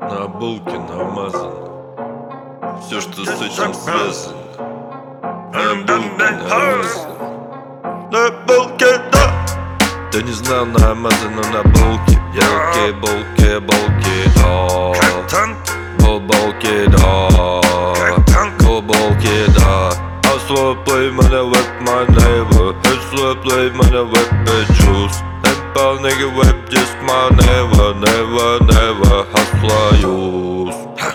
На булке намазано все, что с этим связано. На булке намазано. На булке, да. Ты не знал, намазано на булке. Елки, булки, булки, да. Булки, да. Булки, да. Hustle, play money with my neighbor. Hustle, play money with the juice. Simple nigga whip just my never, never, never hustle use.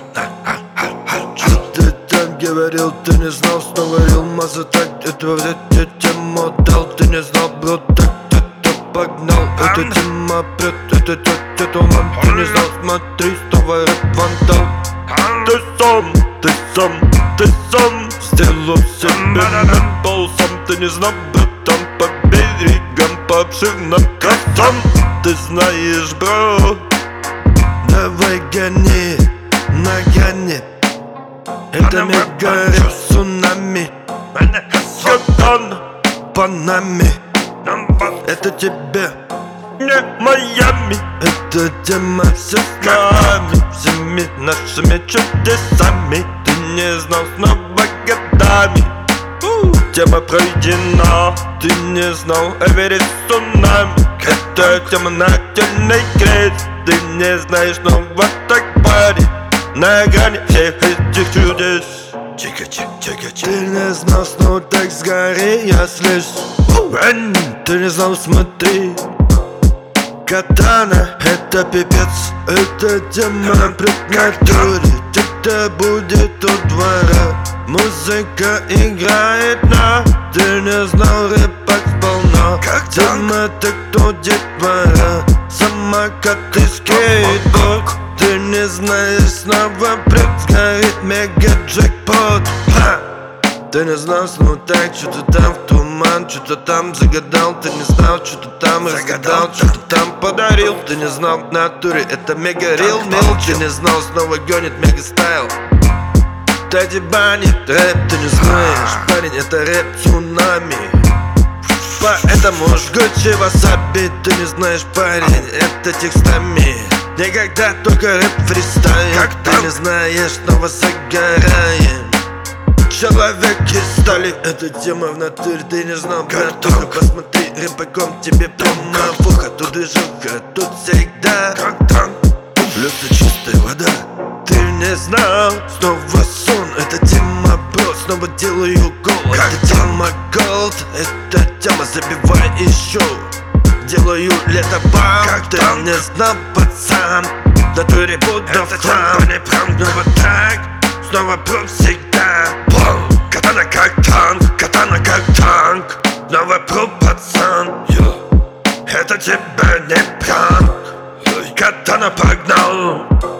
Что ты там говорил, ты не знал, снова рил так. Это вряд ли тему дал, ты не знал, бро, так погнал. Это тема прет, это туман. Ты не знал, смотри, снова рэп вандал. Ты сам сделал себе напол. Сам ты не знал, братан, по берегам, по обширным косам. Ты знаешь, бро. Давай гони, нагони. Это мега цунами. Катан по нами. Это тебе не Майами. Это тема все с нами, всеми нашими чудесами. Ты не знал, снова годами тема пройдена. Ты не знал, Эверест цунами. Это тема нательный крест. Ты не знаешь, но вот так парень на грани всех этих чудес. Ты не знал, снова так сгори, я слез. Ты не знал, смотри. Катана, это пипец. Это тема пред натуре. Это будет у двора. Музыка играет на. Ты не знал, рэпак сполна. Тема ты кто детвора. Самокат и скейтборд. Ты не знаешь, снова пред сгорит мега джекпот. Ты не знал, снова так, что-то там в туман. Что-то там загадал, ты не знал, что-то там разгадал. Что-то там подарил, ты не знал, в натуре это мега рил мил. Ты не знал, снова гонит мега стайл. Тади банит рэп, ты не знаешь, парень, это рэп цунами. Поэтому жгучий васаби, ты не знаешь, парень, это текстами. Никогда только рэп фристайл. Ты не знаешь, снова загораем. Человеки стали, это тема в натуре. Ты не знал, брат, только посмотри. Рэпаком тебе прямо в ухо. Тут движуха, тут всегда льется чистая вода. Ты не знал, снова сон. Это тема бро, снова делаю гол. Это тема голд, это тема забивай еще. Делаю лето бам. Ты не знал, пацан, в натуре буду в хлам. Снова так, снова про всегда. Катана как танк, катана как танк. Снова про пацан. Это тебе не пранк. Катана погнал.